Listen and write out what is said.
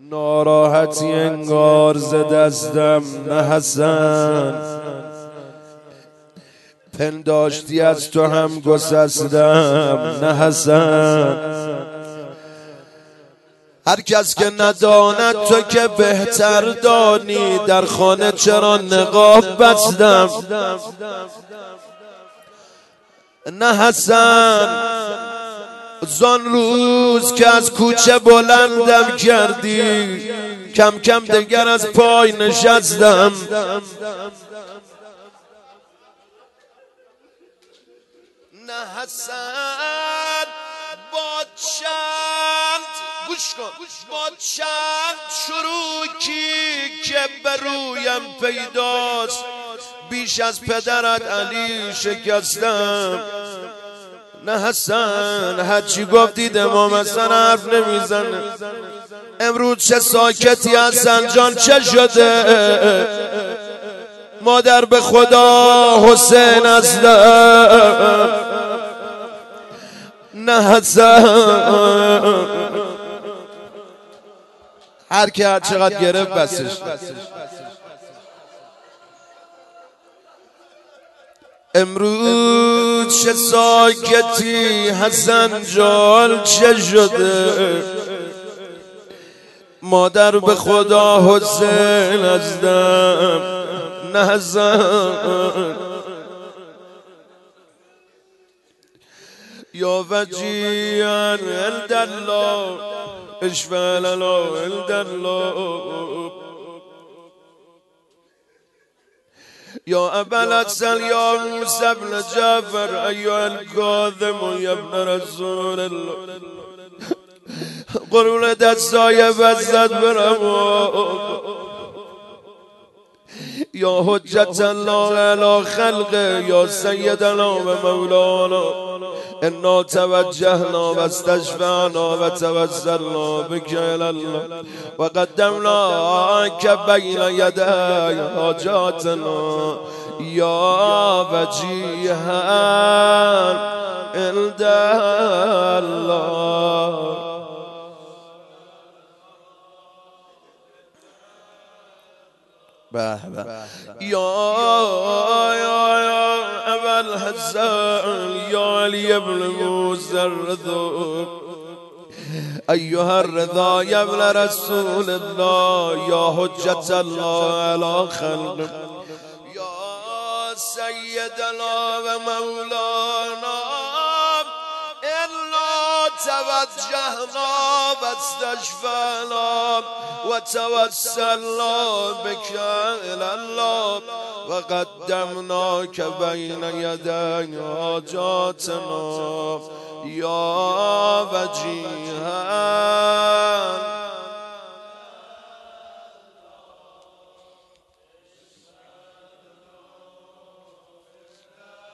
ناراحتی انگار ز دستم نه حسن، پنداشتی از تو هم گسستم نه حسن. هر کس که نداند تو که بهتر دانی، در خانه چرا نقاب بستم نه حسن. زان روز که از کوچه بلندم کردی، کم کم دگر از پای نشستم نه حسن. با چند گوش کن، با چند چروکی که برویم پیداست، بیش از پدرت علی شکستم نه حسن. هرچی گفتید امام حسن حرف نمیزنه. امروز چه ساکتی حسن جان، چه شده؟ مادر به خدا حسین ازدم نه حسن. هر که هر چقدر گرفت بسش. امروز چه ساکتی حسن جان، چه شده؟ مادر به خدا حسین ازدم نه حسن. یا وجیان الدلا اشفاللا الدلا، یا ابل اصل یا موسی بن جعفر ایها الکاظم یا ابن رسول الله. قرون دستای وزد برم یا حجت الله علی خلقه یا سیدنا و مولانا. انا توجهنا و استشفعنا و توسلنا بک الی الله و قدمناک بین یدی حاجاتنا یا وجیها عند الله. یا ابا الحسن یا علی ابن موسی الرضا ایها الرضا یا ابن رسول الله یا حجت الله علی خلق یا سیدنا و مولانا. توجهنا و استشفعنا و توسلنا بک الی الله و قدمناک بین یدی حاجاتنا یا وجیها